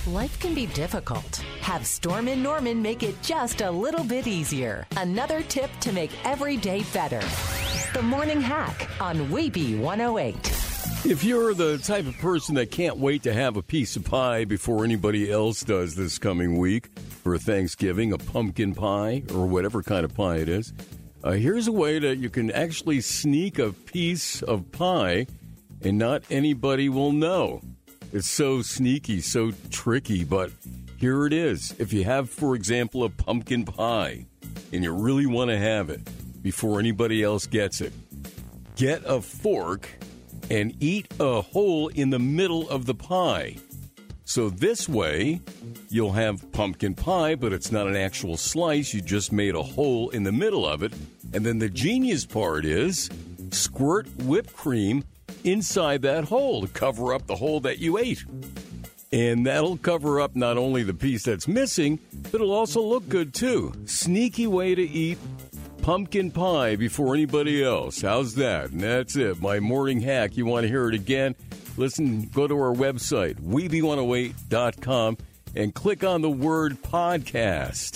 Life can be difficult. Have Storm & Norman make it just a little bit easier. Another tip to make every day better. The Morning Hack on Weeby 108. If you're the type of person that can't wait to have a piece of pie before anybody else does this coming week for Thanksgiving, a pumpkin pie or whatever kind of pie it is, here's a way that you can actually sneak a piece of pie and not anybody will know. It's so sneaky, so tricky, but here it is. If you have, for example, a pumpkin pie and you really want to have it before anybody else gets it, get a fork and eat a hole in the middle of the pie. So this way, you'll have pumpkin pie, but it's not an actual slice. You just made a hole in the middle of it. And then the genius part is squirt whipped cream inside that hole to cover up the hole that you ate. And that'll cover up not only the piece that's missing, but it'll also look good too. Sneaky way to eat pumpkin pie before anybody else. How's that? And that's it. My morning hack. You want to hear it again? Listen, go to our website, Weeby108.com, and click on the word podcast.